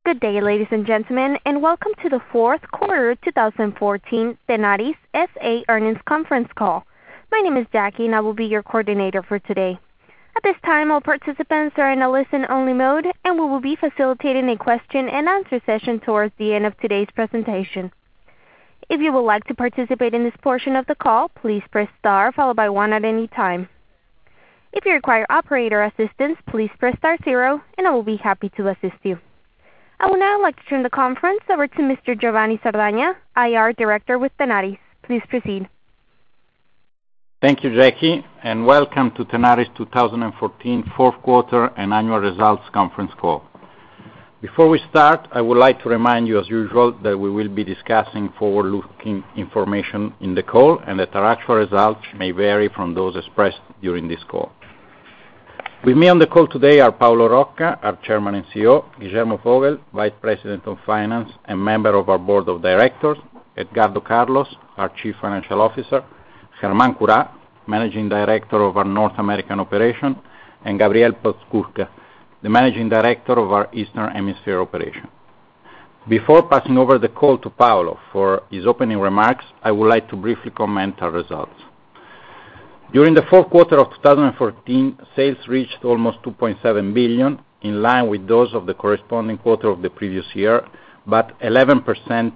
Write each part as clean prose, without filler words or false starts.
Good day, ladies and gentlemen, and welcome to the fourth quarter 2014 Tenaris S.A. earnings conference call. My name is Jackie, and I will be your coordinator for today. At this time, all participants are in a listen-only mode, and we will be facilitating a question-and-answer session towards the end of today's presentation. If you would like to participate in this portion of the call, please press star followed by 1 at any time. If you require operator assistance, please press star 0, and I will be happy to assist you. I would now like to turn the conference over to Mr. Giovanni Sardagna, IR Director with Tenaris. Please proceed. Thank you, Jackie, and welcome to Tenaris 2014 fourth quarter and annual results conference call. Before we start, I would like to remind you, as usual, that we will be discussing forward-looking information in the call and that our actual results may vary from those expressed during this call. With me on the call today are Paolo Rocca, our Chairman and CEO, Guillermo Vogel, Vice President of Finance and member of our Board of Directors, Edgardo Carlos, our Chief Financial Officer, Germán Curá, Managing Director of our North American operation, and Gabriel Podskubka, the Managing Director of our Eastern Hemisphere operation. Before passing over the call to Paolo for his opening remarks, I would like to briefly comment our results. During the fourth quarter of 2014, sales reached almost 2.7 billion, in line with those of the corresponding quarter of the previous year, but up 11%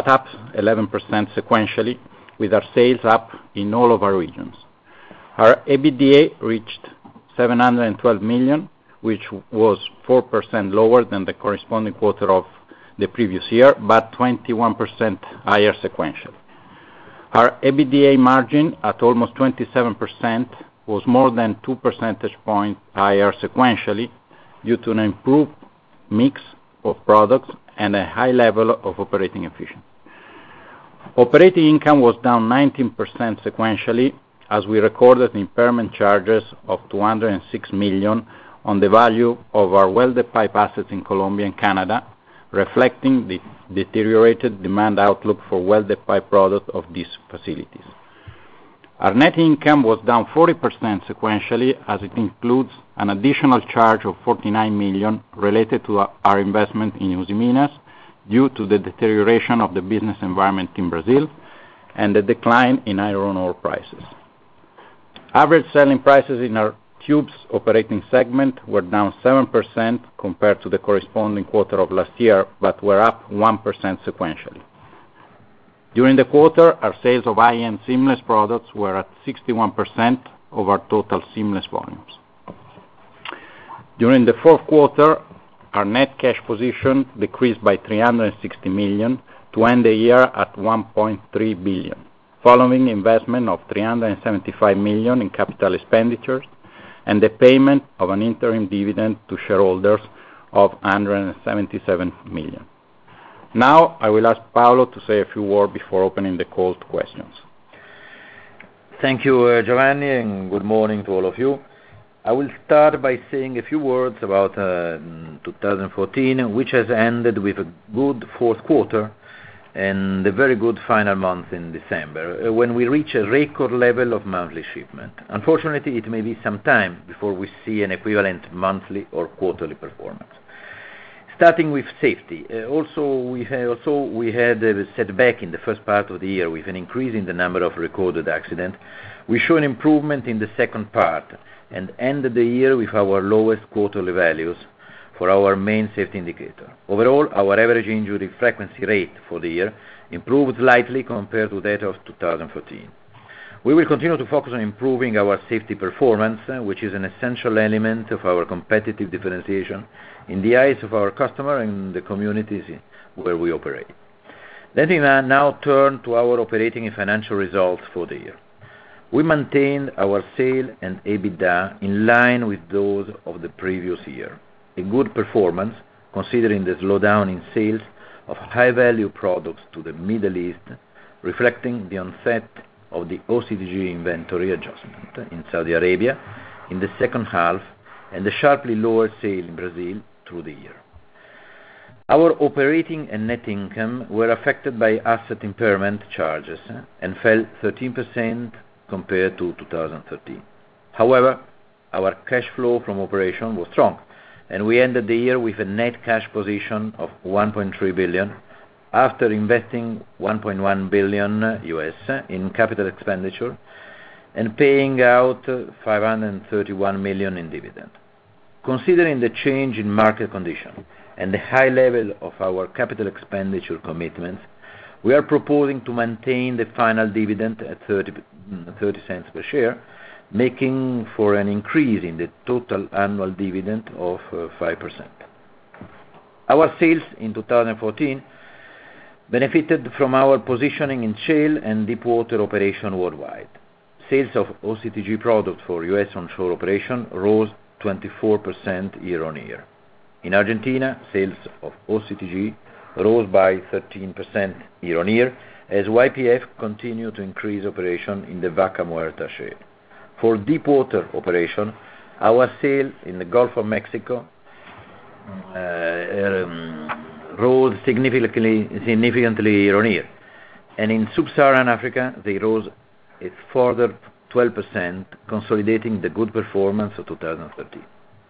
sequentially, with our sales up in all of our regions. Our EBITDA reached 712 million, which was 4% lower than the corresponding quarter of the previous year, but 21% higher sequentially. Our EBITDA margin at almost 27% was more than 2 percentage points higher sequentially due to an improved mix of products and a high level of operating efficiency. Operating income was down 19% sequentially as we recorded impairment charges of 206 million on the value of our welded pipe assets in Colombia and Canada, reflecting the deteriorated demand outlook for welded pipe products of these facilities. Our net income was down 40% sequentially as it includes an additional charge of 49 million related to our investment in Usiminas due to the deterioration of the business environment in Brazil and the decline in iron ore prices. Average selling prices in our tubes operating segment were down 7% compared to the corresponding quarter of last year, but were up 1% sequentially. During the quarter, our sales of high-end seamless products were at 61% of our total seamless volumes. During the fourth quarter, our net cash position decreased by 360 million to end the year at 1.3 billion, following investment of 375 million in capital expenditures and the payment of an interim dividend to shareholders of 177 million. Now, I will ask Paolo to say a few words before opening the call to questions. Thank you, Giovanni, and good morning to all of you. I will start by saying a few words about 2014, which has ended with a good fourth quarter and a very good final month in December, when we reach a record level of monthly shipment. Unfortunately, it may be some time before we see an equivalent monthly or quarterly performance. Starting with safety, we had a setback in the first part of the year with an increase in the number of recorded accidents. We show an improvement in the second part and ended the year with our lowest quarterly values for our main safety indicator. Overall, our average injury frequency rate for the year improved slightly compared to that of 2014. We will continue to focus on improving our safety performance, which is an essential element of our competitive differentiation in the eyes of our customer and the communities where we operate. Let me now turn to our operating and financial results for the year. We maintained our sales and EBITDA in line with those of the previous year. A good performance considering the slowdown in sales of high-value products to the Middle East, reflecting the onset of the OCTG inventory adjustment in Saudi Arabia in the second half and the sharply lower sale in Brazil through the year. Our operating and net income were affected by asset impairment charges and fell 13% compared to 2013. However, our cash flow from operation was strong, and we ended the year with a net cash position of $1.3 billion after investing $1.1 billion in capital expenditure and paying out $531 million in dividend. Considering the change in market condition and the high level of our capital expenditure commitments, we are proposing to maintain the final dividend at 30 cents per share, making for an increase in the total annual dividend of 5%. Our sales in 2014 benefited from our positioning in shale and deepwater operation worldwide. Sales of OCTG products for U.S. onshore operation rose 24% year-on-year. In Argentina, sales of OCTG rose by 13% year-on-year as YPF continued to increase operation in the Vaca Muerta shale. For deepwater operation, our sales in the Gulf of Mexico rose significantly year-on-year, and in Sub-Saharan Africa they rose a further 12%, consolidating the good performance of 2013.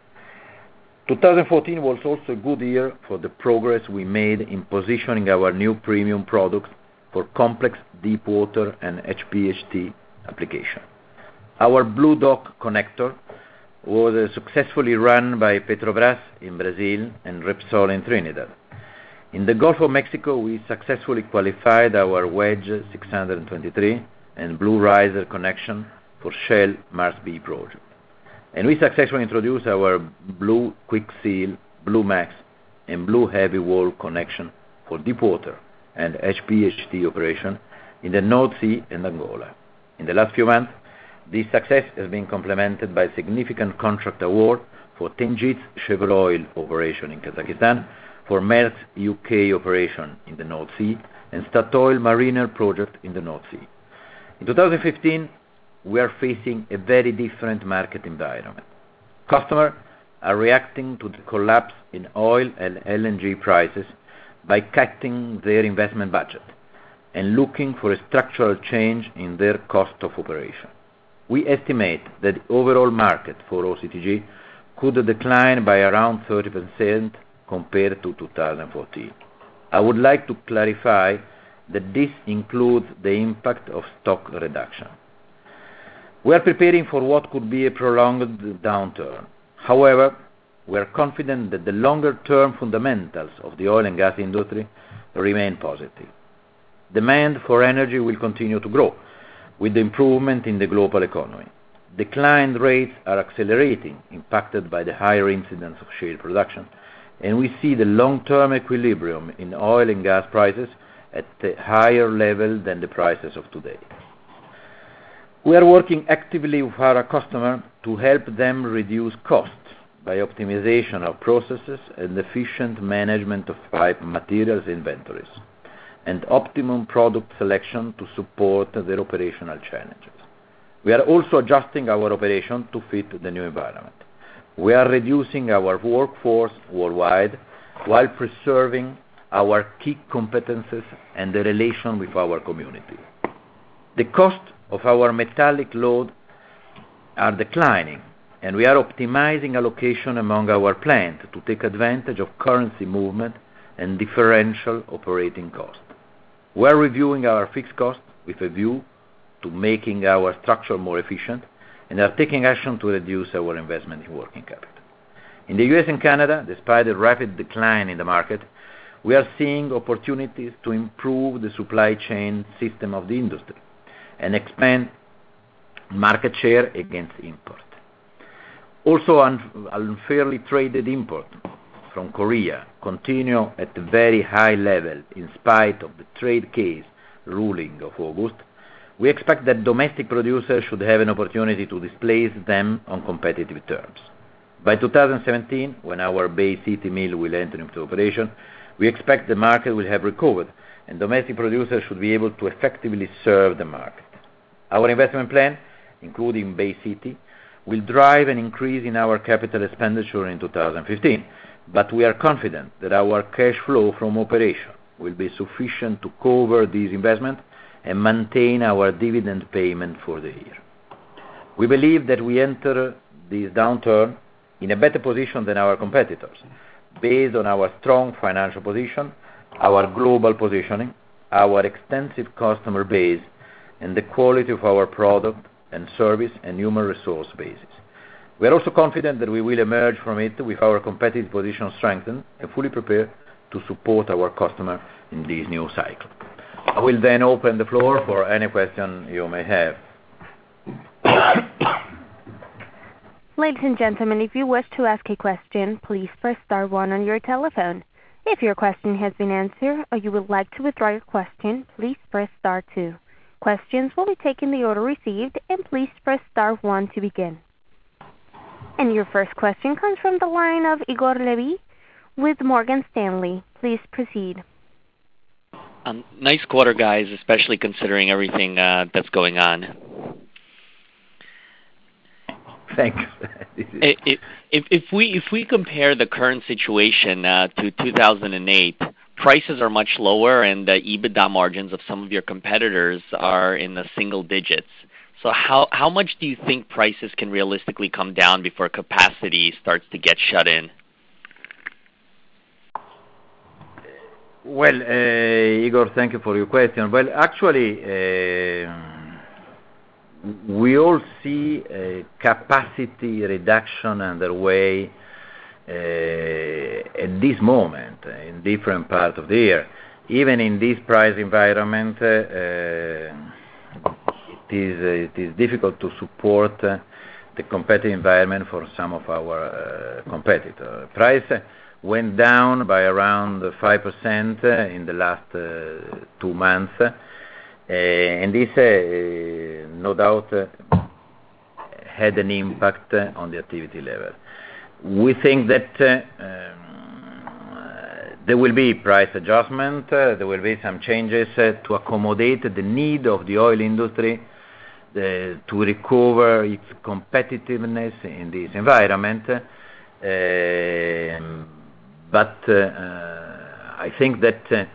2014 was also a good year for the progress we made in positioning our new premium products for complex deepwater and HPHT application. Our Blue Dock connector was successfully run by Petrobras in Brazil and Repsol in Trinidad. In the Gulf of Mexico, we successfully qualified our Wedge 623 and Blue Riser connection for Shell Mars B project. And we successfully introduced our Blue Quick Seal, Blue Max, and Blue Heavy Wall connection for deepwater and HPHT operation in the North Sea and Angola. In the last few months, this success has been complemented by significant contract award for Tengiz Chevroil operation in Kazakhstan, for Maersk's UK operation in the North Sea, and Statoil Mariner project in the North Sea. In 2015, we are facing a very different market environment. Customers are reacting to the collapse in oil and LNG prices by cutting their investment budget and looking for a structural change in their cost of operation. We estimate that the overall market for OCTG could decline by around 30% compared to 2014. I would like to clarify that this includes the impact of stock reduction. We are preparing for what could be a prolonged downturn. However, we are confident that the longer-term fundamentals of the oil and gas industry remain positive. Demand for energy will continue to grow with the improvement in the global economy. Decline rates are accelerating, impacted by the higher incidence of shale production, and we see the long-term equilibrium in oil and gas prices at a higher level than the prices of today. We are working actively with our customers to help them reduce costs by optimization of processes and efficient management of pipe materials inventories, and optimum product selection to support their operational challenges. We are also adjusting our operation to fit the new environment. We are reducing our workforce worldwide while preserving our key competences and the relation with our community. The cost of our metallic load are declining, and we are optimizing allocation among our plants to take advantage of currency movement and differential operating costs. We are reviewing our fixed costs with a view to making our structure more efficient and are taking action to reduce our investment in working capital. In the US and Canada, despite the rapid decline in the market, we are seeing opportunities to improve the supply chain system of the industry and expand market share against import. Also, unfairly traded import from Korea continue at a very high level in spite of the trade case ruling of August. We expect that domestic producers should have an opportunity to displace them on competitive terms. By 2017, when our Bay City mill will enter into operation, we expect the market will have recovered and domestic producers should be able to effectively serve the market. Our investment plan, including Bay City, will drive an increase in our capital expenditure in 2015, but we are confident that our cash flow from operation will be sufficient to cover these investments and maintain our dividend payment for the year. We believe that we enter this downturn in a better position than our competitors, based on our strong financial position, our global positioning, our extensive customer base, and the quality of our product and service and human resource basis. We are also confident that we will emerge from it with our competitive position strengthened and fully prepared to support our customer in this new cycle. I will then open the floor for any question you may have. Ladies and gentlemen, if you wish to ask a question, please press star one on your telephone. If your question has been answered or you would like to withdraw your question, please press star two. Questions will be taken in the order received, and please press star one to begin. And your first question comes from the line of Igor Levi with Morgan Stanley. Please proceed. Nice quarter, guys, especially considering everything that's going on. Thanks. If we compare the current situation to 2008, prices are much lower, and the EBITDA margins of some of your competitors are in the single digits. So how much do you think prices can realistically come down before capacity starts to get shut in? Well, Igor, thank you for your question. Well, actually, we all see a capacity reduction underway at this moment in different parts of the year. Even in this price environment, it is difficult to support the competitive environment for some of our competitors. Price went down by around 5% in the last 2 months, and this no doubt had an impact on the activity level. We think that there will be price adjustment, there will be some changes to accommodate the need of the oil industry to recover its competitiveness in this environment. But I think that there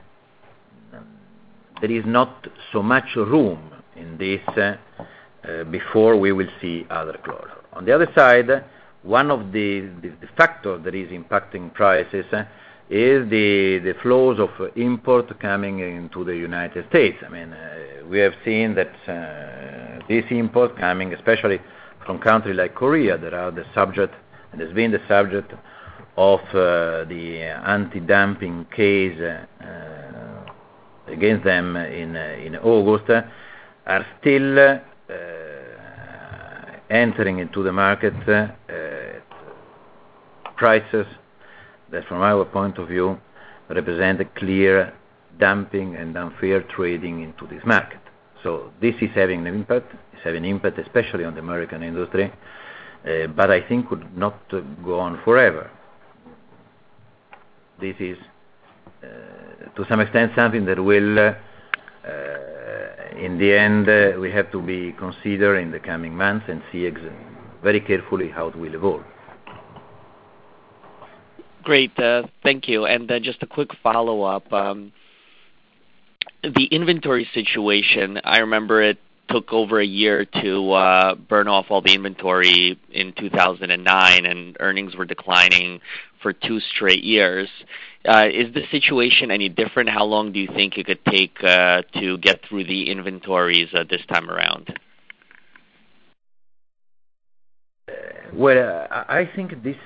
is not so much room in this before we will see other closure. On the other side, one of the factors that is impacting prices is the flows of import coming into the United States. I mean, we have seen that this import coming, especially from countries like Korea, that are the subject, and has been the subject of the anti-dumping case against them in August, are still entering into the market prices that, from our point of view, represent a clear dumping and unfair trading into this market. So this is having an impact. It's having an impact especially on the American industry, but I think would not go on forever. This is, to some extent, something that will, in the end, we have to be considered in the coming months and see very carefully how it will evolve. Great, thank you. And just a quick follow-up. The inventory situation, I remember it took over a year to burn off all the inventory in 2009, and earnings were declining for 2 straight years. Is the situation any different? How long do you think it could take to get through the inventories this time around? Well, I think this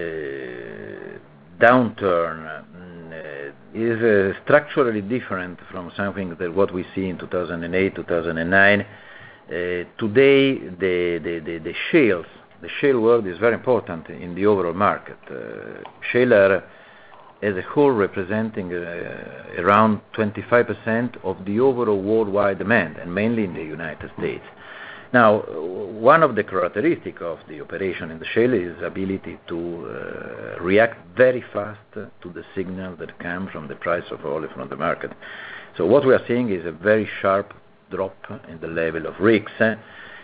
downturn is structurally different from something that what we see in 2008, 2009. Today, the shale world is very important in the overall market. Shale are, as a whole, representing around 25% of the overall worldwide demand, and mainly in the United States. Now, one of the characteristics of the operation in the shale is ability to react very fast to the signal that comes from the price of oil from the market. So what we are seeing is a very sharp drop in the level of rigs, and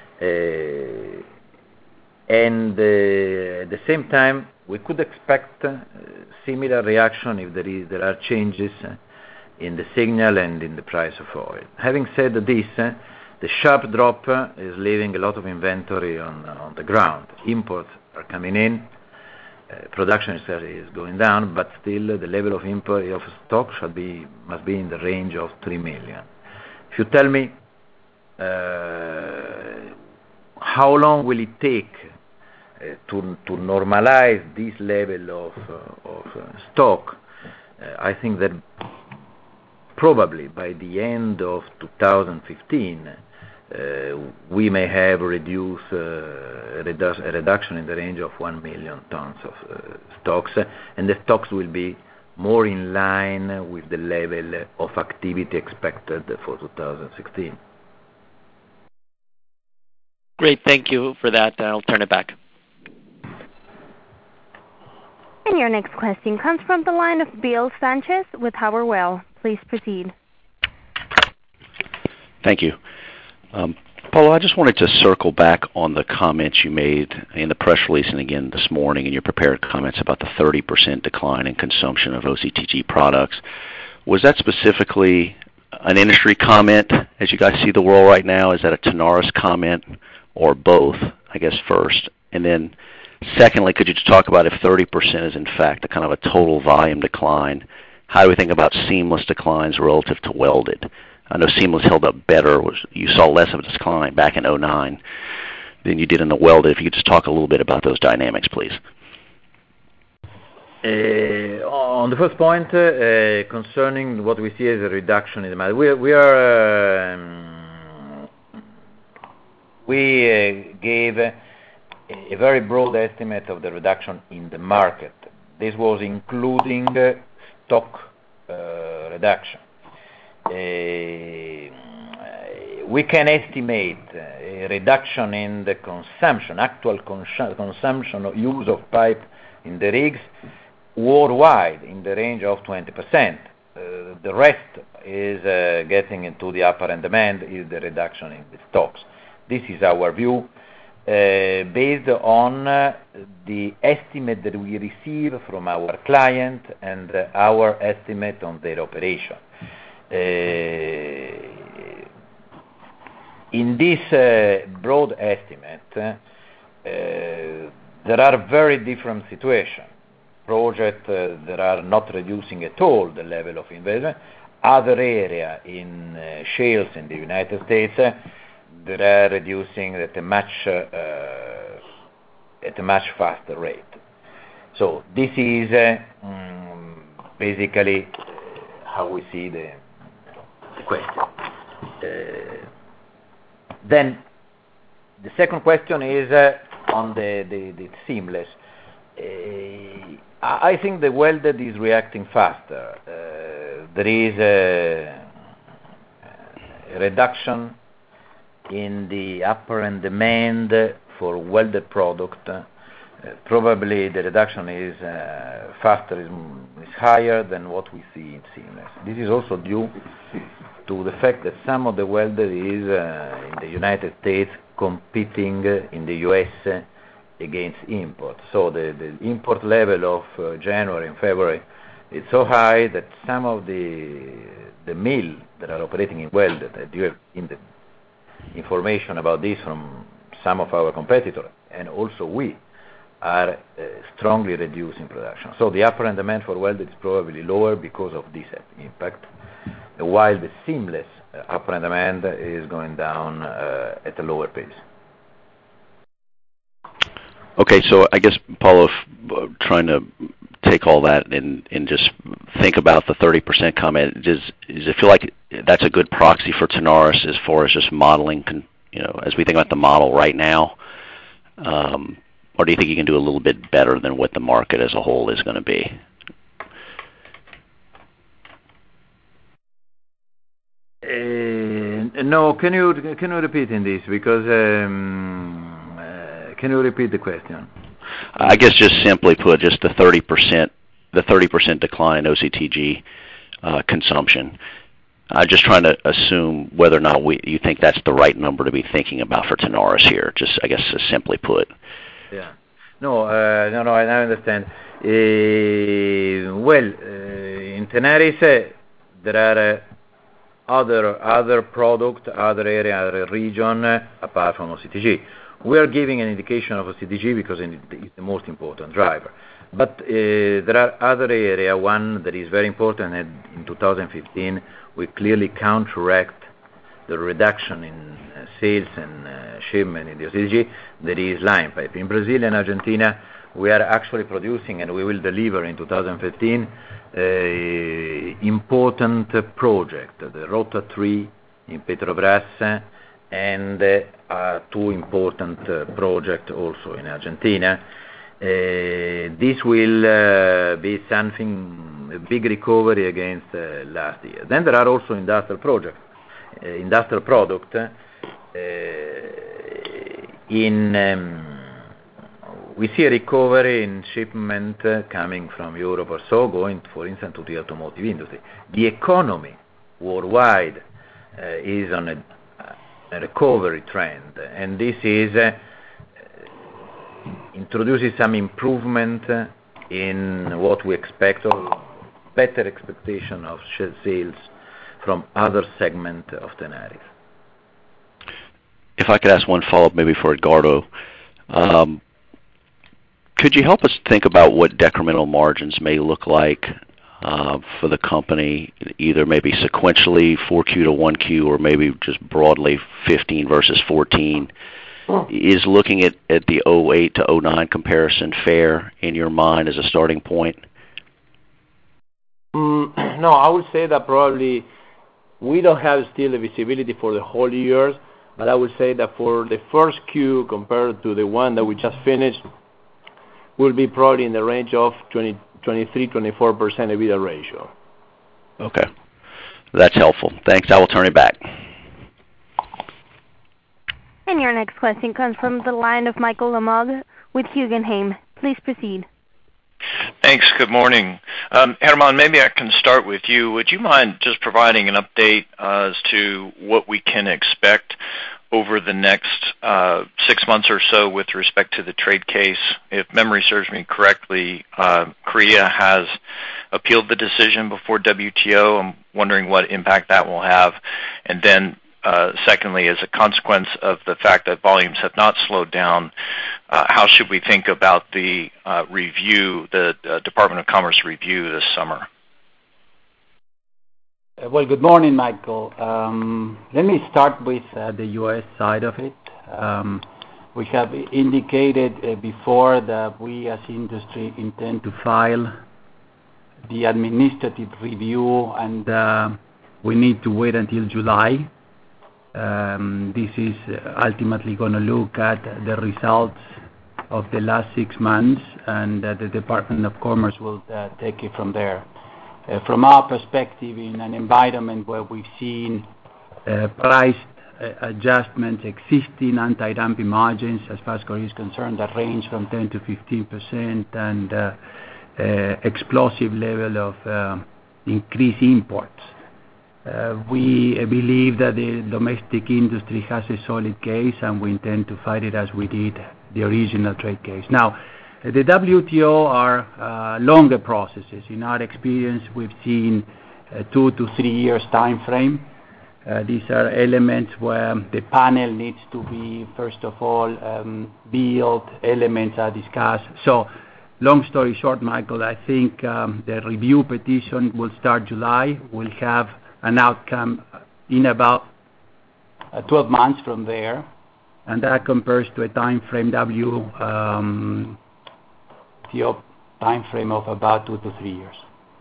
at the same time, we could expect similar reaction if there are changes in the signal and in the price of oil. Having said this, the sharp drop is leaving a lot of inventory on the ground. Imports are coming in, Production is going down, but still the level of import of stock must be in the range of 3 million. If you tell me how long will it take to normalize this level of stock, I think that probably by the end of 2015 we may have a reduction in the range of 1 million tons of stocks, and the stocks will be more in line with the level of activity expected for 2016. Great, thank you for that. I'll turn it back. And your next question comes from the line of Bill Sanchez with Howard Weil. Please proceed. Thank you. Paolo, I just wanted to circle back on the comments you made in the press release and again this morning in your prepared comments about the 30% decline in consumption of OCTG products. Was that specifically an industry comment as you guys see the world right now? Is that a Tenaris comment or both, I guess, first? And then secondly, could you just talk about if 30% is in fact a kind of a total volume decline, how do we think about seamless declines relative to welded? I know seamless held up better. You saw less of a decline back in 2009 than you did in the welded. If you could just talk a little bit about those dynamics, please. On the first point, concerning what we see as a reduction in demand, we gave a very broad estimate of the reduction in the market. This was including stock reduction. We can estimate a reduction in the consumption, actual consumption or use of pipe in the rigs worldwide in the range of 20%. The rest is getting into the apparent demand is the reduction in the stocks. This is our view based on the estimate that we receive from our client and our estimate on their operation. In this broad estimate, there are very different situations. Projects that are not reducing at all the level of investment. Other area in shales in the United States that are reducing at a much faster rate. So this is basically how we see the question. Then the second question is on the seamless. I think the welded is reacting faster. There is a reduction in the apparent demand for welded product. Probably the reduction is faster, is higher than what we see in seamless. This is also due to the fact that some of the welded is in the United States competing in the U.S. against import. So the import level of January and February is so high that some of the mills that are operating in welded, you have in the information about this from some of our competitors, and also we are strongly reducing production. So the apparent demand for welded is probably lower because of this impact, while the seamless apparent demand is going down at a lower pace. Okay, so I guess, Paolo, trying to take all that and just think about the 30% comment, does it feel like that's a good proxy for Tenaris as far as just modeling, as we think about the model right now? Or do you think you can do a little bit better than what the market as a whole is going to be? No, can you repeat in this? Because can you repeat the question? I guess just simply put, just the 30% decline in OCTG consumption. I'm just trying to assume whether or not you think that's the right number to be thinking about for Tenaris here. Just, I guess, simply put. Yeah. No, I understand. In Tenaris, there are other product, other area, other region apart from OCTG. We are giving an indication of OCTG because it's the most important driver. But there are other areas. One that is very important, and in 2015 we clearly counteract the reduction in sales and shipment in the OCTG, that is line pipe. In Brazil and Argentina, we are actually producing, and we will deliver in 2015, important project, the Rota 3 in Petrobras, and two important projects also in Argentina. This will be something, a big recovery against last year. Then there are also industrial projects, industrial product. We see a recovery in shipment coming from Europe or so, going, for instance, to the automotive industry. The economy worldwide is on a recovery trend, and this is introduces some improvement in what we expect, or better expectation of sales from other segment of Tenaris. If I could ask one follow-up maybe for Edgardo. Could you help us think about what decremental margins may look like for the company, either maybe sequentially 4Q to 1Q, or maybe just broadly 15 versus 14? Is looking at the 08 to 09 comparison fair in your mind as a starting point? No, I would say that probably we don't have still the visibility for the whole year, but I would say that for the first Q compared to the one that we just finished, will be probably in the range of 23-24% EBITDA ratio. Okay. That's helpful. Thanks. I will turn it back. And your next question comes from the line of Michael Lamog with Guggenheim. Please proceed. Thanks. Good morning. Herman, maybe I can start with you. Would you mind just providing an update as to what we can expect over the next 6 months or so with respect to the trade case? If memory serves me correctly, Korea has appealed the decision before WTO. I'm wondering what impact that will have. And then secondly, as a consequence of the fact that volumes have not slowed down, how should we think about the review, the Department of Commerce review this summer? Well, good morning, Michael. Let me start with the U.S. side of it. We have indicated before that we as industry intend to file the administrative review, and we need to wait until July. This is ultimately going to look at the results of the last 6 months, and the Department of Commerce will take it from there. From our perspective, in an environment where we've seen price adjustments, existing anti-dumping margins, as far as Korea is concerned, that range from 10 to 15%, and explosive level of increased imports. We believe that the domestic industry has a solid case, and we intend to fight it as we did the original trade case. Now, the WTO are longer processes. In our experience, we've seen 2 to 3 years time frame. These are elements where the panel needs to be, first of all, built, elements are discussed. So, long story short, Michael, I think the review petition will start July. We'll have an outcome in about 12 months from there, and that compares to a time frame WTO time frame of about 2 to 3 years.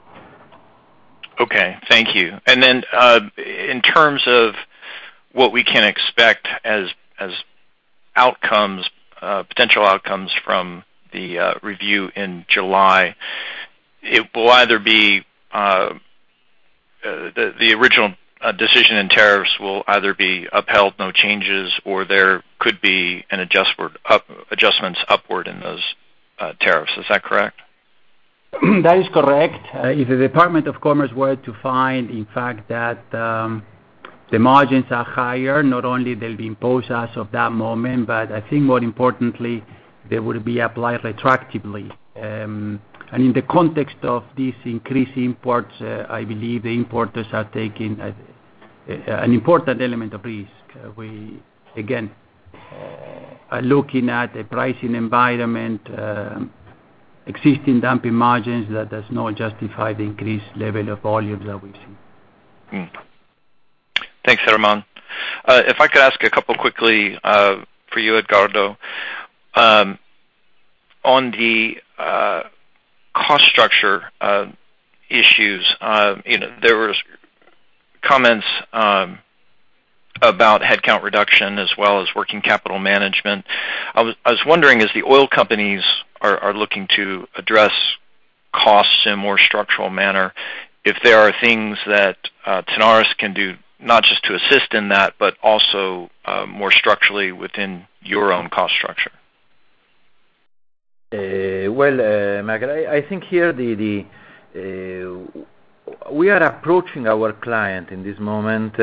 Okay, thank you. And then in terms of what we can expect as outcomes, potential outcomes from the review in July, it will either be the original decision in tariffs will either be upheld, no changes, or there could be an adjustments upward in those tariffs. Is that correct? That is correct. If the Department of Commerce were to find, in fact, that the margins are higher, not only they'll be imposed as of that moment, but I think more importantly, they would be applied retroactively. And in the context of these increased imports, I believe the importers are taking an important element of risk. looking at the pricing environment, existing dumping margins, that does not justify the increased level of volumes that we've seen. Thanks, Germán. If I could ask a couple quickly for you, Edgardo. On the cost structure issues, there was comments about headcount reduction as well as working capital management. I was wondering, as the oil companies are looking to address costs in a more structural manner, if there are things that Tenaris can do, not just to assist in that, but also more structurally within your own cost structure. Michael, I think here we are approaching our client in this moment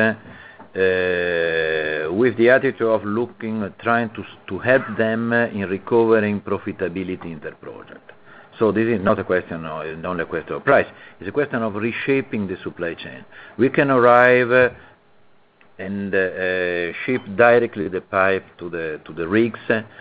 with the attitude of trying to help them in recovering profitability in their project. So this is not only a question of price. It's a question of reshaping the supply chain. We can arrive and ship directly the pipe to the rigs,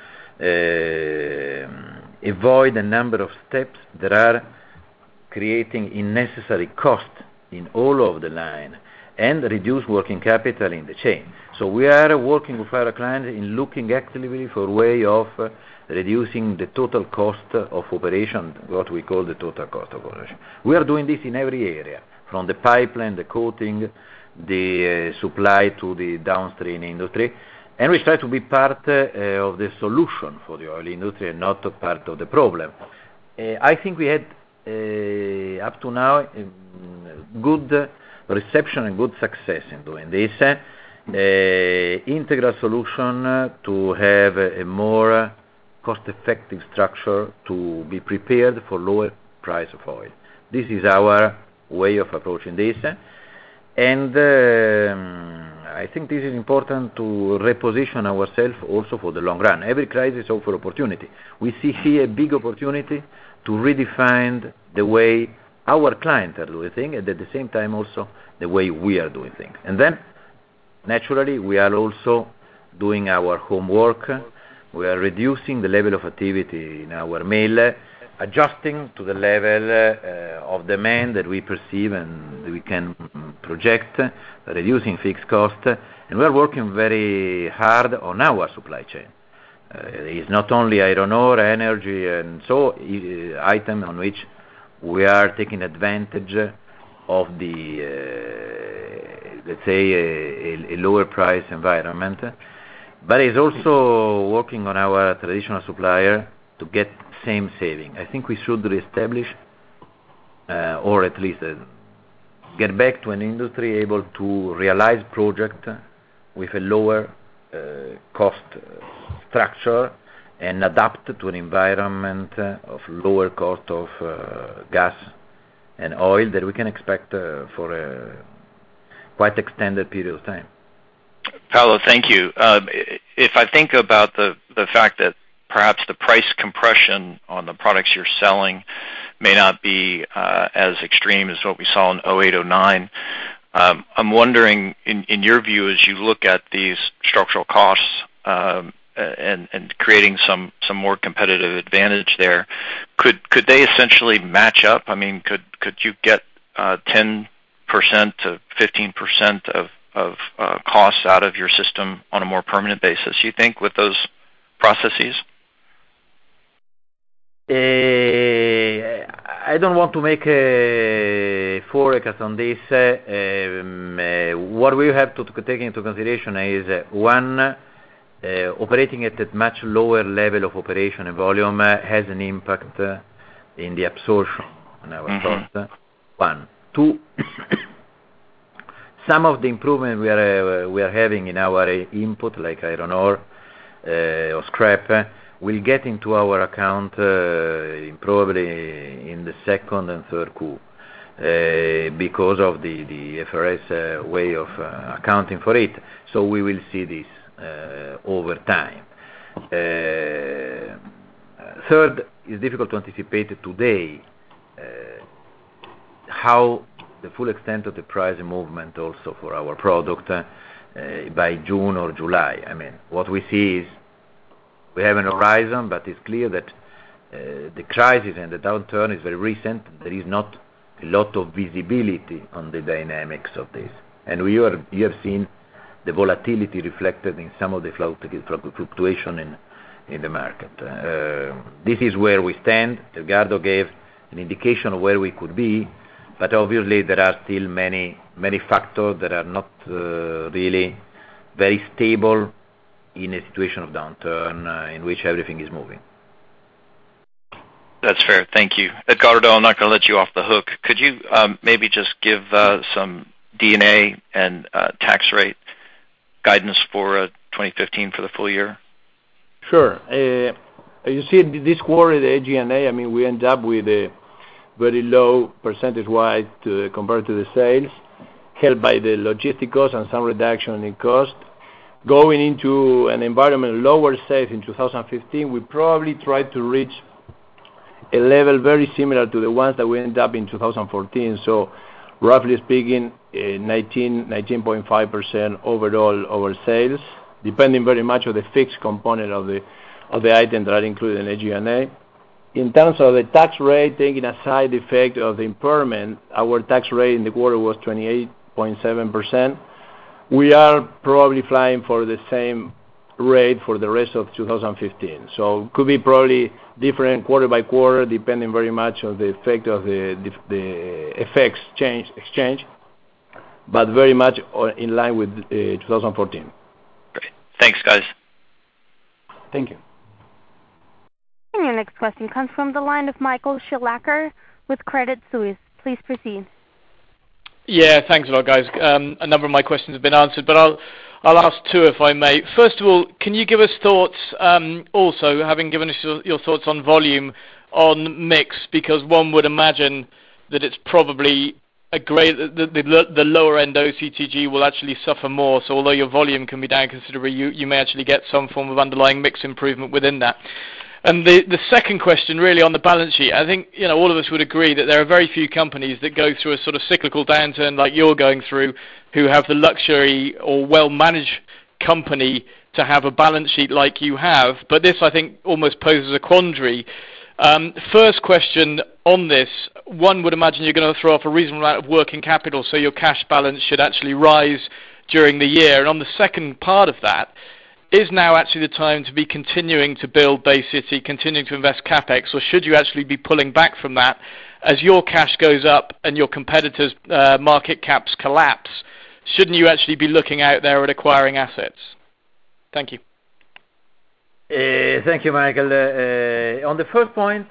avoid a number of steps that are creating unnecessary cost in all of the line, and reduce working capital in the chain. So we are working with our clients in looking actively for a way of reducing the total cost of operation, what we call the total cost of operation. We are doing this in every area, from the pipeline, the coating, the supply to the downstream industry, and we try to be part of the solution for the oil industry and not a part of the problem. I think we had up to now good reception and good success in doing this. Integral solution to have a more cost-effective structure to be prepared for lower price of oil. This is our way of approaching this, and I think this is important to reposition ourselves also for the long run. Every crisis offers opportunity. We see here a big opportunity to redefine the way our clients are doing things, and at the same time also the way we are doing things. And then, naturally, we are also doing our homework. We are reducing the level of activity in our mill, adjusting to the level of demand that we perceive and we can project, reducing fixed cost, and we are working very hard on our supply chain. It's not only iron ore, energy, and so item on which we are taking advantage of the, let's say, a lower price environment, but it's also working on our traditional supplier to get same saving. I think we should reestablish, or at least get back to an industry able to realize project with a lower cost structure and adapt to an environment of lower cost of gas and oil that we can expect for a quite extended period of time. Paolo, thank you. If I think about the fact that perhaps the price compression on the products you're selling may not be as extreme as what we saw in 08-09, I'm wondering, in your view, as you look at these structural costs and creating some more competitive advantage there, could they essentially match up? I mean, could you get 10% to 15% of costs out of your system on a more permanent basis, you think, with those processes? I don't want to make a forecast on this. What we have to take into consideration is, one, operating at a much lower level of operation and volume has an impact in the absorption on our cost. One. Two, some of the improvement we are having in our input, like iron ore or scrap, will get into our account probably in the second and third Q because of the FRS way of accounting for it. So we will see this over time. Third, it's difficult to anticipate today how the full extent of the price movement also for our product by June or July. I mean, what we see is we have an horizon, but it's clear that the crisis and the downturn is very recent. There is not a lot of visibility on the dynamics of this. And you have seen the volatility reflected in some of the fluctuation in the market. This is where we stand. Edgardo gave an indication of where we could be, but obviously there are still many factors that are not really very stable in a situation of downturn in which everything is moving. That's fair. Thank you. Edgardo, I'm not going to let you off the hook. Could you maybe just give some D&A and tax rate guidance for 2015 for the full year? Sure. You see this quarter, the AG&A, I mean, we end up with a very low percentage-wise compared to the sales, helped by the logistic cost and some reduction in cost. Going into an environment of lower sales in 2015, we probably try to reach a level very similar to the ones that we end up in 2014. So, roughly speaking, 19.5% overall over sales, depending very much on the fixed component of the items that are included in AG&A. In terms of the tax rate, taking aside the effect of the impairment, our tax rate in the quarter was 28.7%. We are probably flying for the same rate for the rest of 2015. So it could be probably different quarter by quarter, depending very much on the effect of the FX exchange, but very much in line with 2014. Great. Thanks, guys. Thank you. And your next question comes from the line of Michael Schillacker with Credit Suisse. Please proceed. Yeah, thanks a lot, guys. A number of my questions have been answered, but I'll ask two if I may. First of all, can you give us thoughts, also, having given us your thoughts on volume, on mix, because one would imagine that it's probably the lower end OCTG will actually suffer more, so although your volume can be down considerably, you may actually get some form of underlying mix improvement within that. And the second question, really on the balance sheet, I think all of us would agree that there are very few companies that go through a sort of cyclical downturn like you're going through, who have the luxury or well-managed company to have a balance sheet like you have. But this, I think, almost poses a quandary. First question on this, one would imagine you're going to throw off a reasonable amount of working capital, so your cash balance should actually rise during the year. And on the second part of that, is now actually the time to be continuing to build Bay City, continuing to invest capex, or should you actually be pulling back from that as your cash goes up and your competitors' market caps collapse? Shouldn't you actually be looking out there at acquiring assets? Thank you. Thank you, Michael. On the first point,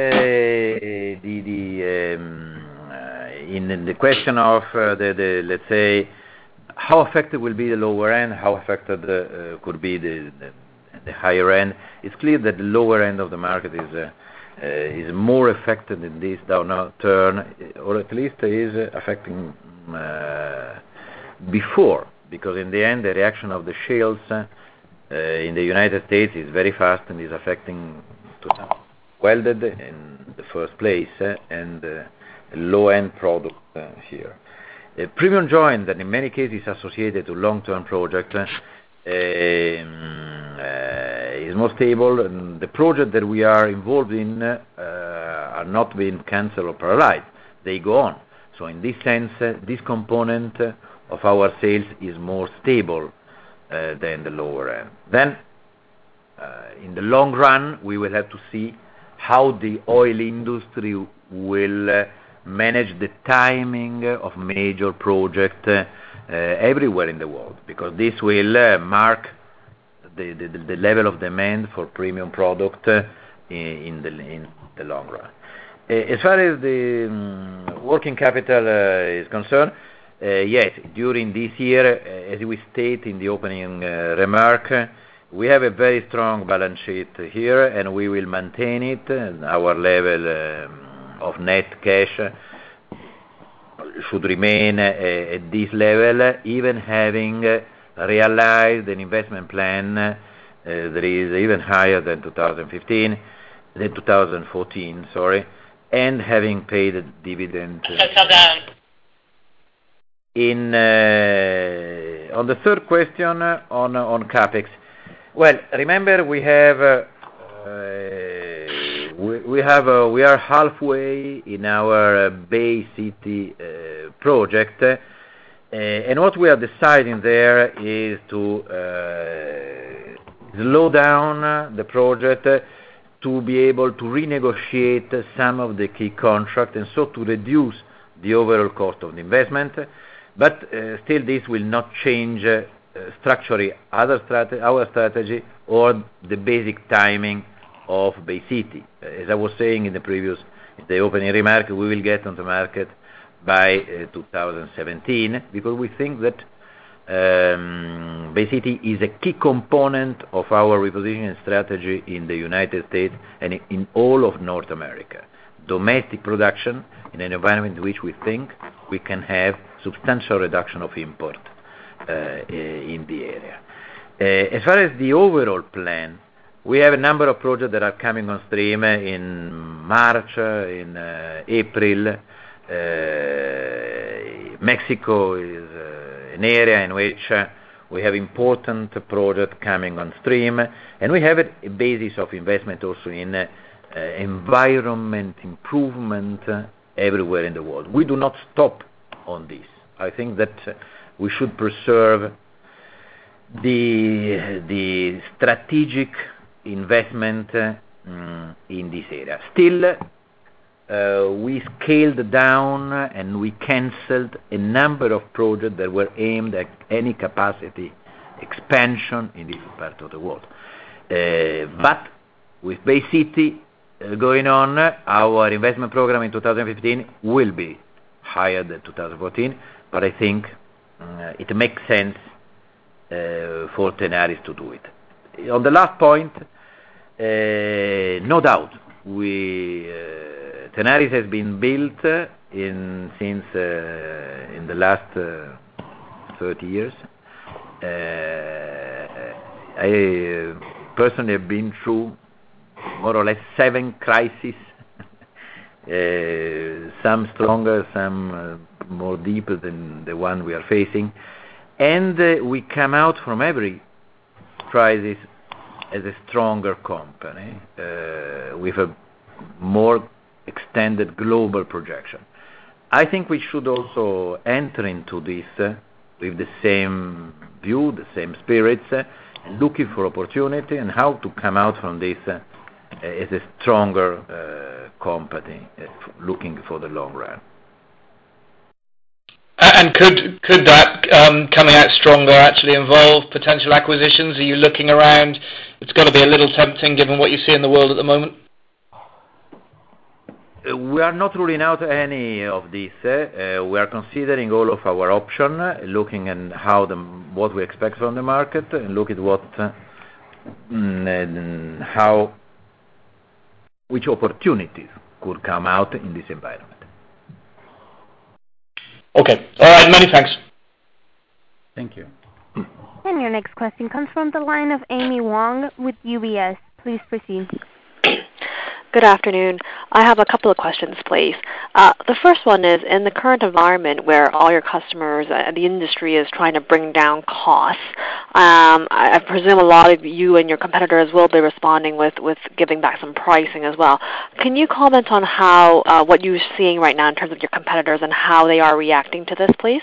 in the question of let's say, how affected will be the lower end, how affected could be the higher end, it's clear that the lower end of the market is more affected in this downturn, or at least is affecting before, because in the end, the reaction of the shales in the United States is very fast and is affecting welded in the first place and low-end product here. A premium joint that in many cases is associated to long-term project is more stable, and the project that we are involved in are not being cancelled or paralyzed. They go on. So in this sense, this component of our sales is more stable than the lower end. Then, in the long run, we will have to see how the oil industry will manage the timing of major projects everywhere in the world, because this will mark the level of demand for premium product in the long run. As far as the working capital is concerned, yes, during this year, as we state in the opening remark, we have a very strong balance sheet here, and we will maintain it. Our level of net cash should remain at this level, even having realized an investment plan that is even higher than 2014, and having paid a dividend in On the third question on CapEx, well, remember we are halfway in our Bay City project, and what we are deciding there is to slow down the project to be able to renegotiate some of the key contracts, and so to reduce the overall cost of the investment. But still, this will not change structurally our strategy or the basic timing of Bay City. As I was saying in the opening remark, we will get on the market by 2017, because we think that Bay City is a key component of our repositioning strategy in the United States and in all of North America. Domestic production in an environment in which we think we can have substantial reduction of import in the area. As far as the overall plan, we have a number of projects that are coming on stream in March, in April. Mexico is an area in which we have important projects coming on stream, and we have a basis of investment also in environment improvement everywhere in the world. We do not stop on this. I think that we should preserve the strategic investment in this area. Still, we scaled down and we canceled a number of projects that were aimed at any capacity expansion in this part of the world. But with Bay City going on, our investment program in 2015 will be higher than 2014, but I think it makes sense for Tenaris to do it. On the last point, no doubt, Tenaris has been built since in the last 30 years. I personally have been through more or less 7 crises, some stronger, some more deeper than the one we are facing, and we come out from every crisis as a stronger company with a more extended global projection. I think we should also enter into this with the same view, the same spirits, looking for opportunity and how to come out from this as a stronger company, looking for the long run. And could that coming out stronger actually involve potential acquisitions? Are you looking around? It's got to be a little tempting given what you see in the world at the moment. We are not ruling out any of this. We are considering all of our options, looking at what we expect from the market, and look at which opportunities could come out in this environment. Okay. All right. Many thanks. Thank you. And your next question comes from the line of Amy Wong with UBS. Please proceed. Good afternoon. I have a couple of questions, please. The first one is, in the current environment where all your customers and the industry is trying to bring down costs, I presume a lot of you and your competitors will be responding with giving back some pricing as well. Can you comment on how what you're seeing right now in terms of your competitors and how they are reacting to this, please?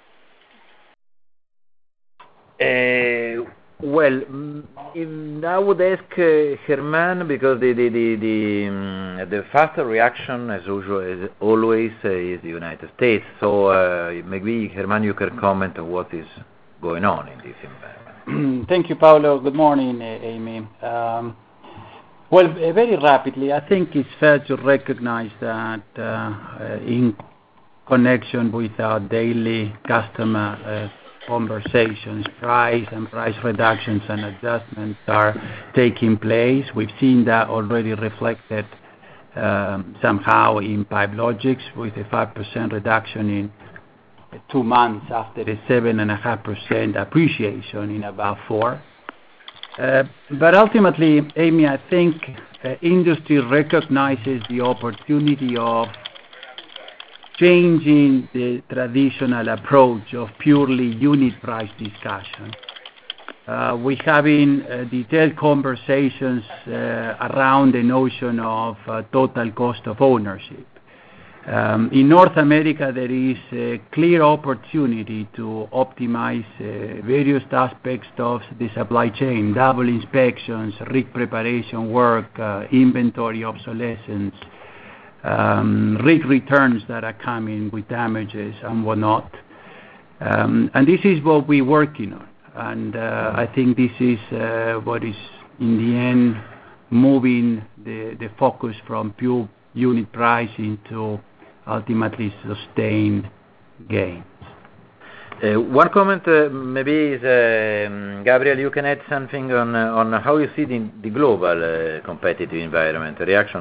Well, I would ask Germán, because the faster reaction, as usual, as always, is the United States. So maybe, Germán, you can comment on what is going on in this environment. Thank you, Paolo. Good morning, Amy. Well, very rapidly, I think it's fair to recognize that in connection with our daily customer conversations, price reductions and adjustments are taking place. We've seen that already reflected somehow in Pipe Logix with a 5% reduction in 2 months after a 7.5% appreciation in about 4. But ultimately, Amy, I think industry recognizes the opportunity of changing the traditional approach of purely unit price discussion. We're having detailed conversations around the notion of total cost of ownership. In North America, there is a clear opportunity to optimize various aspects of the supply chain, double inspections, rig preparation work, inventory obsolescence, rig returns that are coming with damages and whatnot. And this is what we're working on. And I think this is what is, in the end, moving the focus from pure unit pricing to ultimately sustained gains. One comment maybe is, Gabriel, you can add something on how you see the global competitive environment, the reaction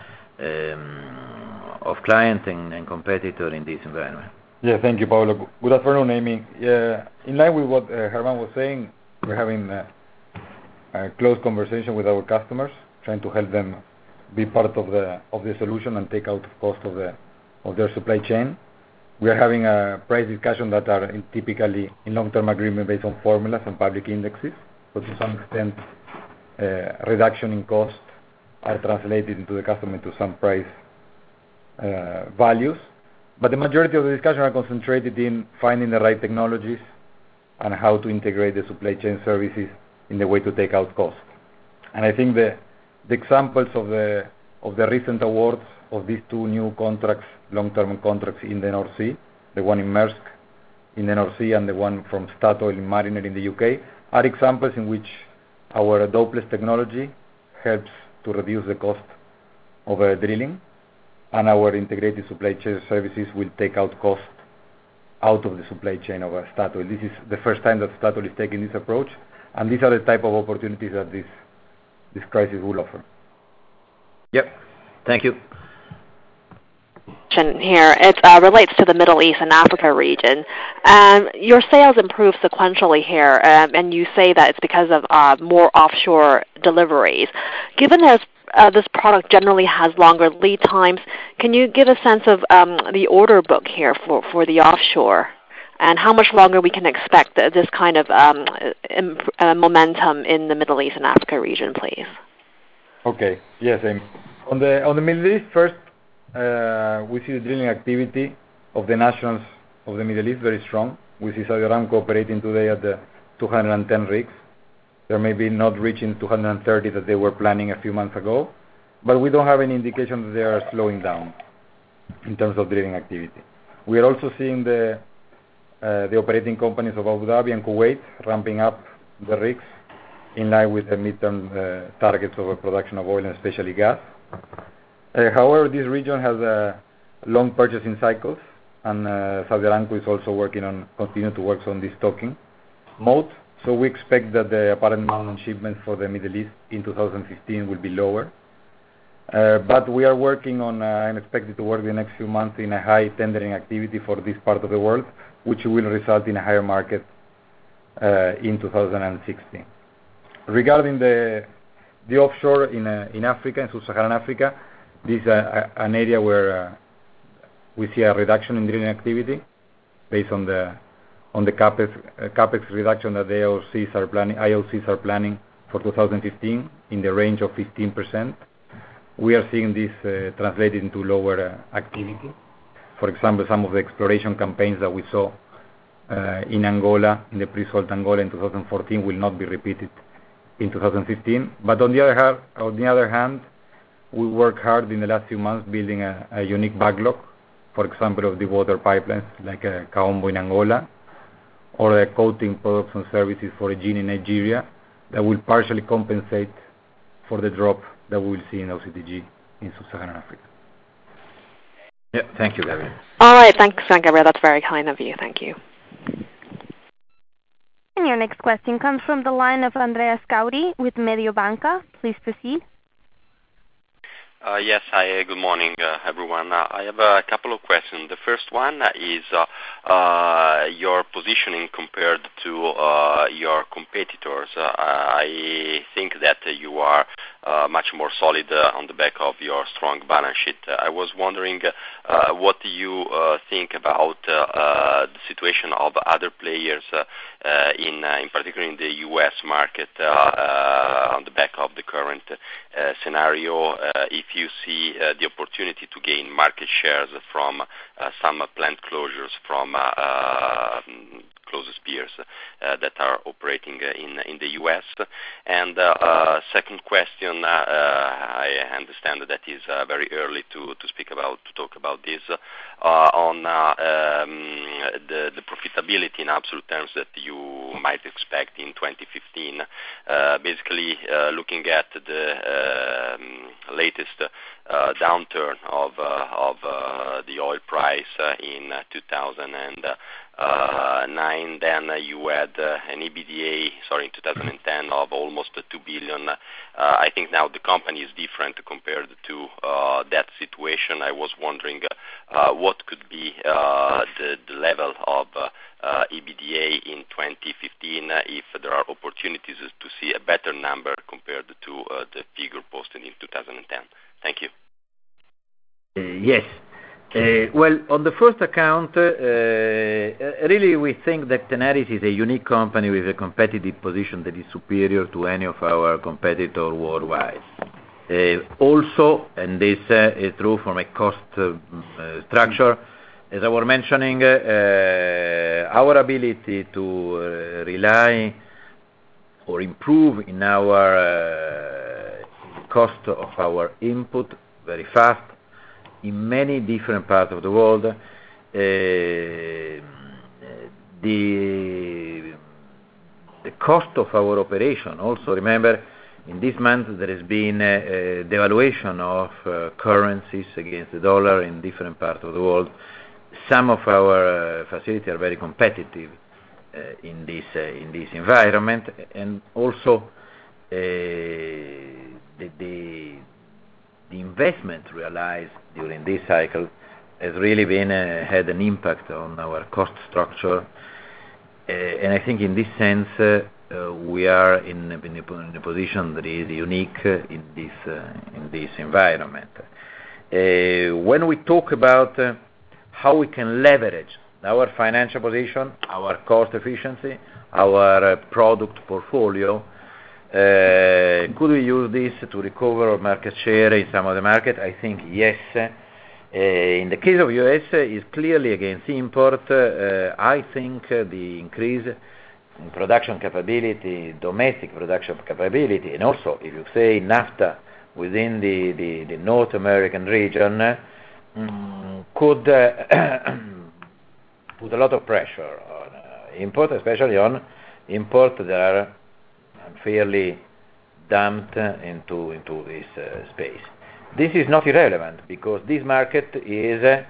of clients and competitors in this environment. Yeah, thank you, Paolo. Good afternoon, Amy. In line with what Germán was saying, we're having a close conversation with our customers, trying to help them be part of the solution and take out the cost of their supply chain. We are having a price discussion that are typically in long-term agreement based on formulas and public indexes. So to some extent, reduction in cost are translated into the customer to some price values. But the majority of the discussion are concentrated in finding the right technologies and how to integrate the supply chain services in the way to take out cost. And I think the examples of the recent awards of these two new contracts, long-term contracts in the North Sea, the one in Maersk in the North Sea and the one from Statoil in Mariner in the UK, are examples in which our Dopeless technology helps to reduce the cost of drilling, and our integrated supply chain services will take out cost out of the supply chain of Statoil. This is the first time that Statoil is taking this approach, and these are the type of opportunities that this crisis will offer. Yep. Thank you. Here, it relates to the Middle East and Africa region. Your sales improved sequentially here, and you say that it's because of more offshore deliveries. Given this product generally has longer lead times, can you give a sense of the order book here for the offshore, and how much longer we can expect this kind of momentum in the Middle East and Africa region, please? Okay. Yes, Amy. On the Middle East, first, we see the drilling activity of the nationals of the Middle East very strong. We see Saudi Aramco operating today at the 210 rigs. They may be not reaching 230 that they were planning a few months ago, but we don't have any indication that they are slowing down in terms of drilling activity. We are also seeing the operating companies of Abu Dhabi and Kuwait ramping up the rigs in line with the midterm targets of a production of oil and especially gas. However, this region has long purchasing cycles, and Saudi Aramco is also continue to work on this stocking mode. So we expect that the apparent amount of shipments for the Middle East in 2015 will be lower. But we are working on, and expected to work the next few months in a high tendering activity for this part of the world, which will result in a higher market in 2016. Regarding the offshore in Africa, in Sub-Saharan Africa, this is an area where we see a reduction in drilling activity based on the capex reduction that the IOCs are planning for 2015 in the range of 15%. We are seeing this translated into lower activity. For example, some of the exploration campaigns that we saw in Angola, in the pre-salt Angola in 2014, will not be repeated in 2015. But on the other hand, we work hard in the last few months building a unique backlog, for example, of the water pipelines like Kaombo in Angola, or the coating products and services for Egina in Nigeria, that will partially compensate for the drop that we will see in OCTG in Sub-Saharan Africa. Yeah, thank you, Gabriel. All right, thanks, Gabriel. That's very kind of you. Thank you. And your next question comes from the line of Andrea Scauri with Mediobanca. Please proceed. Yes, hi, good morning, everyone. I have a couple of questions. The first one is your positioning compared to your competitors. I think that you are much more solid on the back of your strong balance sheet. I was wondering what do you think about the situation of other players in particular in the U.S. market on the back of the current scenario, if you see the opportunity to gain market shares from some plant closures from closest peers that are operating in the U.S. And second question, I understand that is very early to talk about this on the profitability in absolute terms that you might expect in 2015. Basically, looking at the latest downturn of the oil price in 2009, then you had an EBITDA, in 2010 of almost 2 billion. I think now the company is different compared to that situation. I was wondering what could be the level of EBITDA in 2015 if there are opportunities to see a better number compared to the figure posted in 2010. Thank you. Yes. Well, on the first account, really we think that Tenaris is a unique company with a competitive position that is superior to any of our competitors worldwide. Also, and this is true from a cost structure, as I was mentioning, our ability to rely or improve in our cost of our input very fast in many different parts of the world. The cost of our operation, also remember, in this month there has been a devaluation of currencies against the dollar in different parts of the world. Some of our facilities are very competitive in this environment, and also the investment realized during this cycle has really had an impact on our cost structure, and I think in this sense we are in a position that is unique in this environment. When we talk about how we can leverage our financial position, our cost efficiency, our product portfolio, could we use this to recover market share in some of the market? I think yes. In the case of US, is clearly against import. I think the increase in production capability, domestic production capability, and also if you say NAFTA within the North American region, could put a lot of pressure on import, especially on import that are fairly dumped into this space. This is not irrelevant because this market space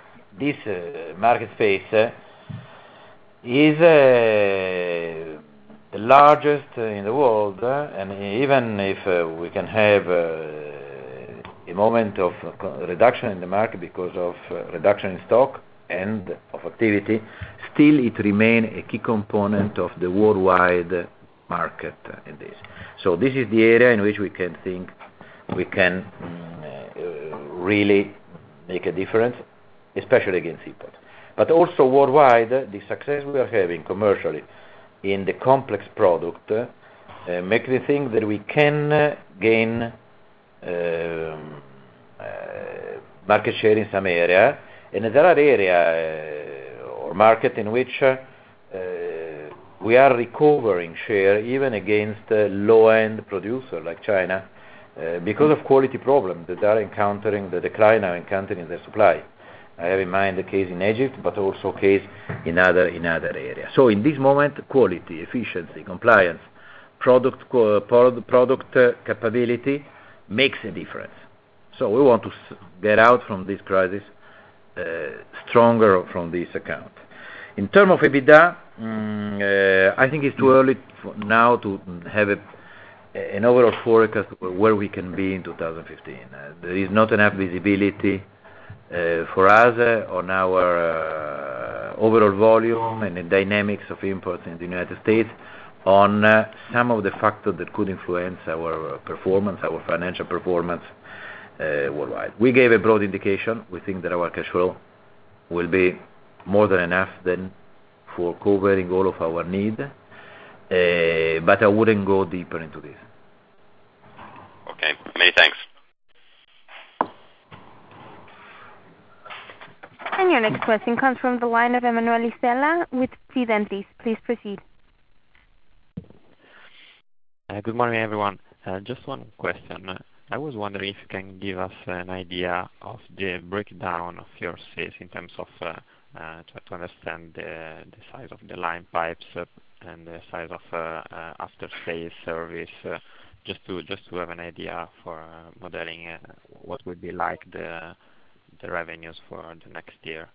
is the largest in the world, and even if we can have a moment of reduction in the market because of reduction in stock and of activity, still it remains a key component of the worldwide market in this. So this is the area in which we can think we can really make a difference, especially against import. But also worldwide, the success we are having commercially in the complex product makes me think that we can gain market share in some area, and there are area or market in which we are recovering share even against low-end producer like China because of quality problems that are encountering the decline are encountering their supply. I have in mind the case in Egypt, but also case in other areas. So in this moment, quality, efficiency, compliance, product capability makes a difference. So we want to get out from this crisis stronger from this account. In terms of EBITDA, I think it's too early now to have an overall forecast where we can be in 2015. There is not enough visibility for us on our overall volume and the dynamics of imports in the United States, on some of the factors that could influence our performance, our financial performance worldwide. We gave a broad indication. We think that our cash flow will be more than enough then for covering all of our need, but I wouldn't go deeper into this. Okay, many thanks. And your next question comes from the line of Emanuele Stella with Fidentiis. Please proceed. Good morning, everyone. Just one question. I was wondering if you can give us an idea of the breakdown of your sales in terms of try to understand the size of the line pipes and the size of after sales service, just to have an idea for modeling what would be like the revenues for the next year.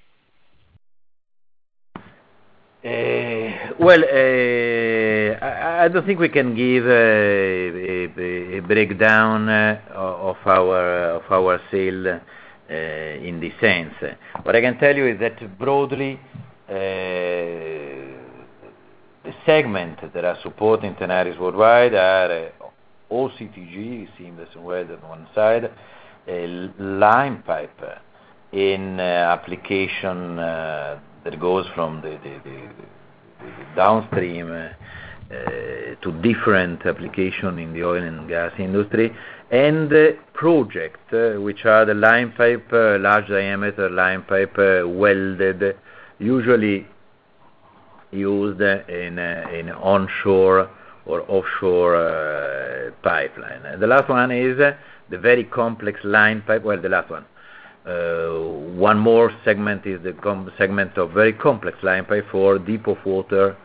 I don't think we can give a breakdown of our sale in this sense. What I can tell you is that broadly, the segment that are supporting Tenaris worldwide are OCTG, seamless and welded on one side, line pipe in application that goes from the downstream to different application in the oil and gas industry, and project, which are the line pipe, large diameter line pipe, welded, usually used in onshore or offshore pipeline. The last one is the very complex line pipe. Well, the last one. One more segment is the segment of very complex line pipe for deep of water,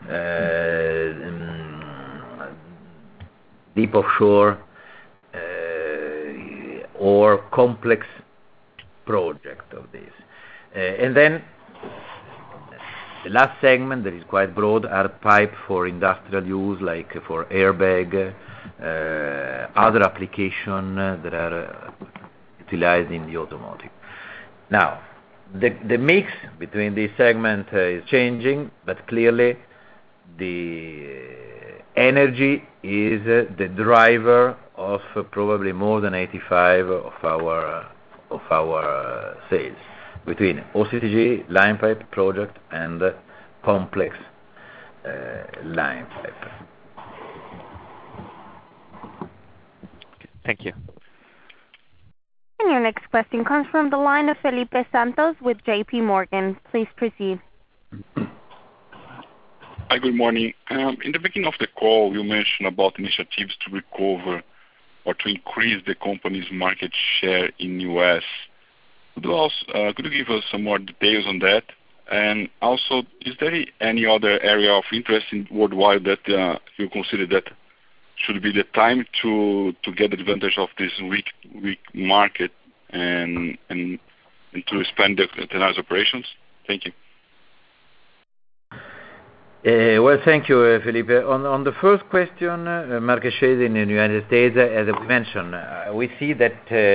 deep offshore, or complex project of this. And then the last segment that is quite broad are pipe for industrial use, like for airbag, other application that are utilized in the automotive. Now, the mix between these segments is changing, but clearly the energy is the driver of probably more than 85 of our sales between OCTG, line pipe, project, and complex line pipe. Thank you. And your next question comes from the line of Felipe Santos with JP Morgan. Please proceed. Hi, good morning. In the beginning of the call, you mentioned about initiatives to recover or to increase the company's market share in U.S. Could you give us some more details on that? And also, is there any other area of interest in worldwide that you consider that should be the time to get advantage of this weak market and to expand the Tenaris operations? Thank you. Well, thank you, Felipe. On the first question, market share in the United States, as we mentioned, we see that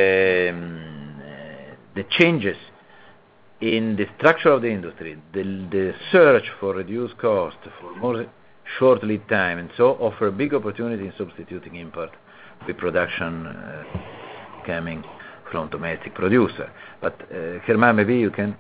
the changes in the structure of the industry, the search for reduced cost, for more short lead time, and so offer a big opportunity in substituting import with production coming from domestic producer. But Germán, maybe you can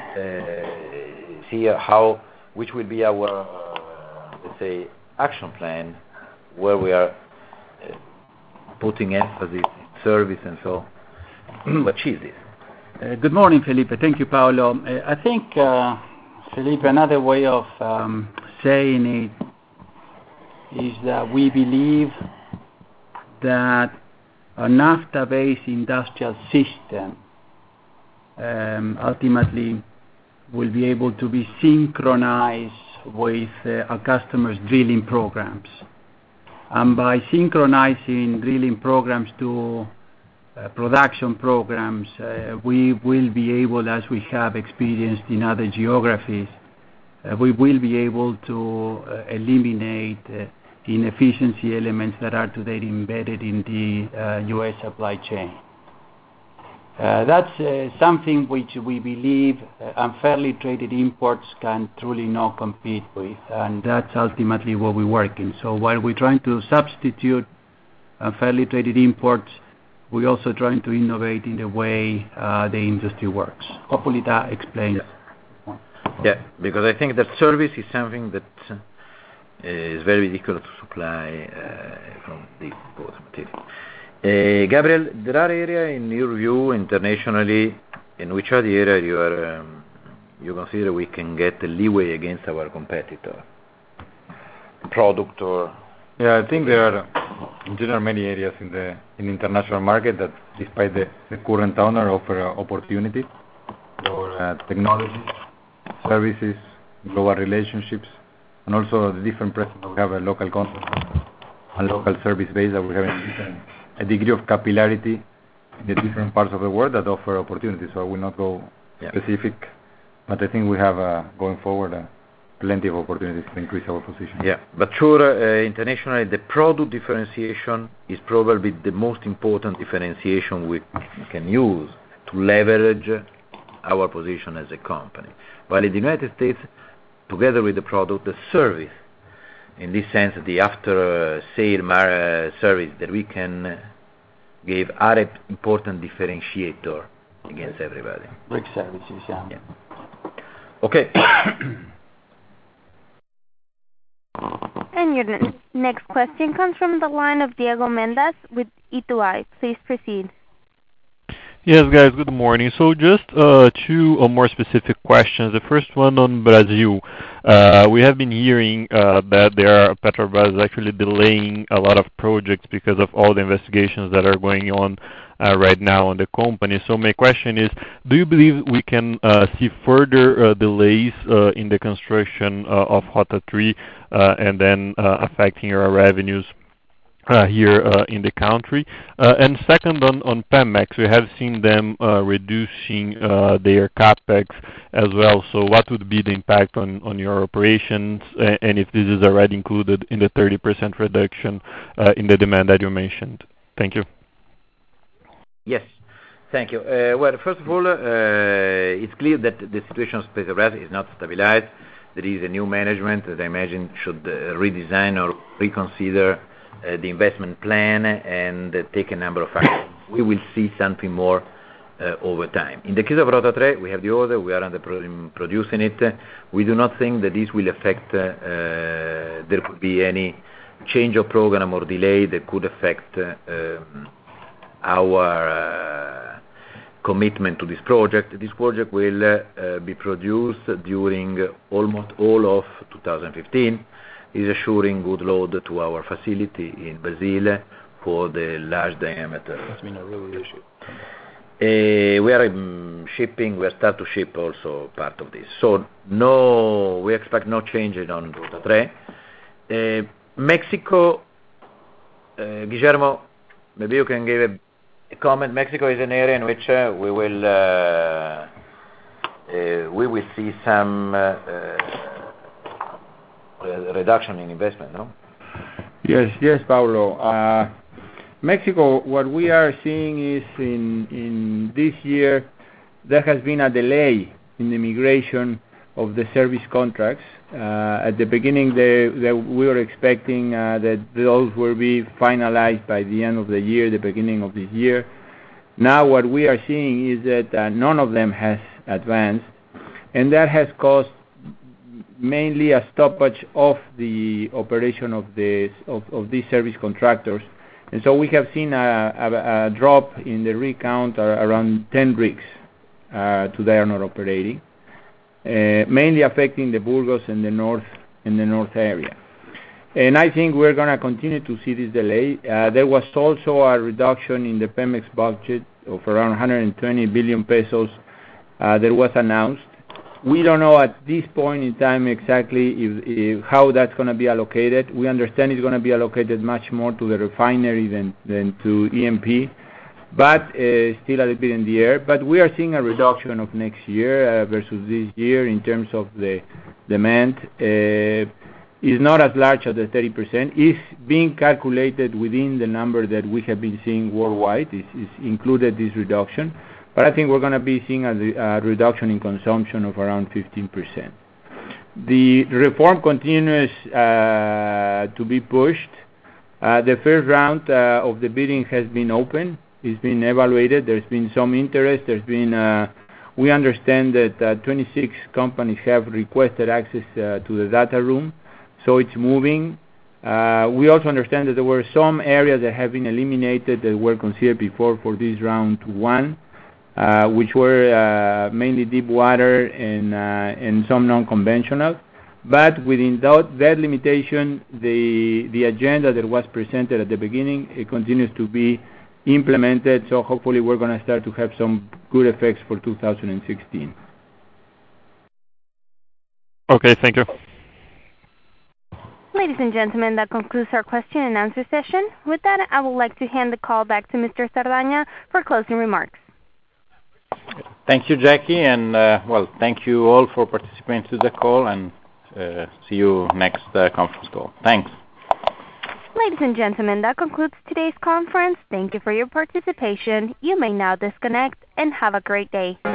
see which will be our, let's say, action plan, where we are putting emphasis in service and so to achieve this. Good morning, Felipe. Thank you, Paolo. I think, Felipe, another way of saying it is that we believe that a NAFTA-based industrial system ultimately will be able to be synchronized with our customers' drilling programs. And by synchronizing drilling programs to production programs, we will be able, as we have experienced in other geographies, we will be able to eliminate inefficiency elements that are today embedded in the U.S. supply chain. That's something which we believe unfairly traded imports can truly not compete with, and that's ultimately what we're working. So while we're trying to substitute unfairly traded imports, we're also trying to innovate in the way the industry works. Hopefully that explains. Yeah, because I think that service is something that is very difficult to supply from the import material. Gabriel, there are areas in your view internationally in which are the area you consider we can get a leeway against our competitor? Product or... Yeah, I think there are in general many areas in the international market that despite the current owner offer opportunity for technology, services, global relationships, and also the different presence we have a local content and local service base that we have a degree of capillarity in the different parts of the world that offer opportunities. So I will not go specific, but I think we have going forward plenty of opportunities to increase our position. Yeah, but sure, internationally the product differentiation is probably the most important differentiation we can use to leverage our position as a company. While in the United States, together with the product, the service, in this sense, the after-sale service that we can give are an important differentiator against everybody. Brick services, yeah. Okay. And your next question comes from the line of Diego Mendes with Ituai. Please proceed. Yes, guys, good morning. So just two more specific questions. The first one on Brazil. We have been hearing that Petrobras is actually delaying a lot of projects because of all the investigations that are going on right now on the company. So my question is, do you believe we can see further delays in the construction of Rota 3 and then affecting your revenues here in the country? And second, on Pemex, we have seen them reducing their capex as well. So what would be the impact on your operations, and if this is already included in the 30% reduction in the demand that you mentioned? Thank you. Yes, thank you. Well, first of all, it's clear that the situation of Petrobras is not stabilized. There is a new management that I imagine should redesign or reconsider the investment plan and take a number of actions. We will see something more over time. In the case of Rota 3, we have the order, we are under producing it. We do not think that this will affect, there could be any change of program or delay that could affect our commitment to this project. This project will be produced during almost all of 2015. Is assuring good load to our facility in Brazil for the large diameter. It's been a real issue. We are shipping. We start to ship also part of this. So we expect no change on Rota 3. Mexico, Guillermo, maybe you can give a comment. Mexico is an area in which we will see some reduction in investment, no? Yes, Paulo. Mexico, what we are seeing is in this year, there has been a delay in the migration of the service contracts. At the beginning, we were expecting that those will be finalized by the end of the year, the beginning of this year. Now what we are seeing is that none of them has advanced, and that has caused mainly a stoppage of the operation of these service contractors. And so we have seen a drop in the rig count around 10 rigs today are not operating, mainly affecting the Burgos and the north area. And I think we're going to continue to see this delay. There was also a reduction in the Pemex budget of around 120 billion pesos that was announced. We don't know at this point in time exactly how that's going to be allocated. We understand it's going to be allocated much more to the refinery than to E&P, but still a little bit in the air. But we are seeing a reduction of next year versus this year in terms of the demand. Is not as large as the 30%. It's being calculated within the number that we have been seeing worldwide. It's included this reduction. but I think we're going to be seeing a reduction in consumption of around 15%. The reform continues to be pushed. The first round of the bidding has been open. It's been evaluated. There's been some interest. We understand that 26 companies have requested access to the data room, so it's moving. We also understand that there were some areas that have been eliminated that were considered before for this round one, which were mainly deep water and some non-conventional. But within that limitation, the agenda that was presented at the beginning, it continues to be implemented, so hopefully we're going to start to have some good effects for 2016. Okay, thank you. Ladies and gentlemen, that concludes our question and answer session. With that, I would like to hand the call back to Mr. Sardagna for closing remarks. Thank you, Jackie, and thank you all for participating to the call, and see you next conference call. Thanks. Ladies and gentlemen, that concludes today's conference. Thank you for your participation. You may now disconnect and have a great day.